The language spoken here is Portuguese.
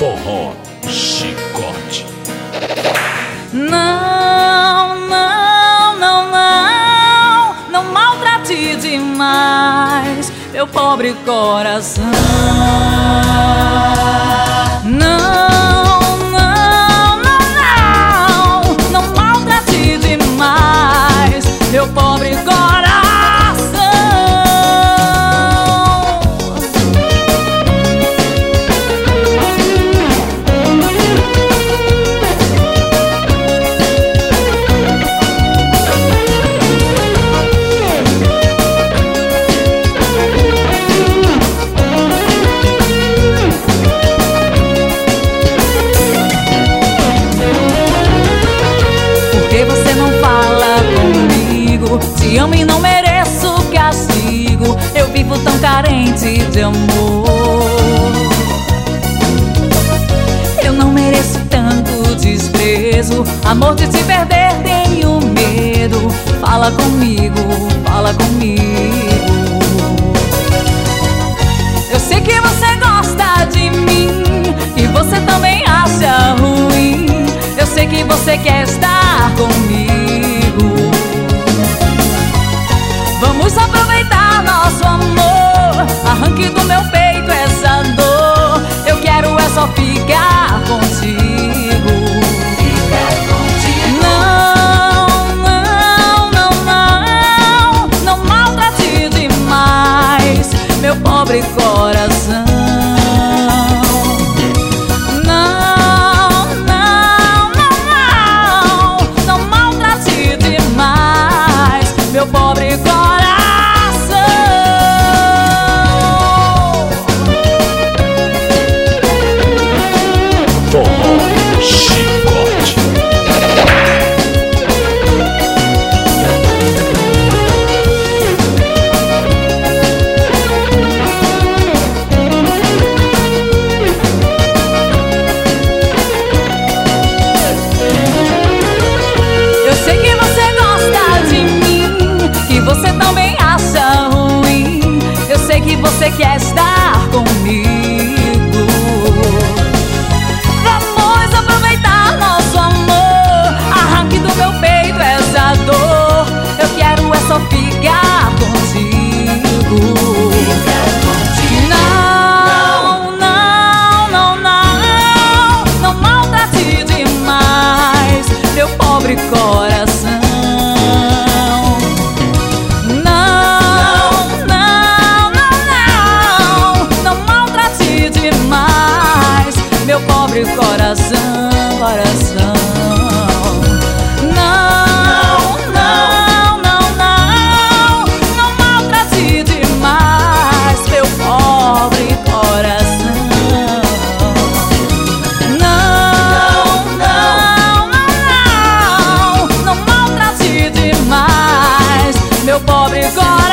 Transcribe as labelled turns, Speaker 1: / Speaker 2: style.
Speaker 1: Forró Chicote.
Speaker 2: Não, não, não, não, não maltrate demais meu pobre coração. Não, não, não, não, não maltrate demais meu pobre coração. Te amo e não mereço castigo. Eu vivo tão carente de amor. Eu não mereço tanto desprezo. Amor, de te perder tenho medo. Fala comigo, fala comigo. Eu sei que você gosta de mim e você também acha ruim. Eu sei que você quer estar comigo. Vamos aproveitar nosso amor. Arranque do meu peito essa dor. Eu quero é só ficar contigo. Ficar contigo. Não, não, não, não, não maltrate demais meu pobre coração. Não, não, não, não, não maltrate demais meu pobre coração. Você também acha ruim. Eu sei que você quer estar comigo. Vamos aproveitar nosso amor. Arranque do meu peito essa dor. Eu quero é só ficar contigo. Não, não, não, não, não maltrate demais meu pobre coração. Coração, coração. Não, não, não, não, não maltrate demais meu pobre coração. Não, não, não, não, não maltrate demais meu pobre coração.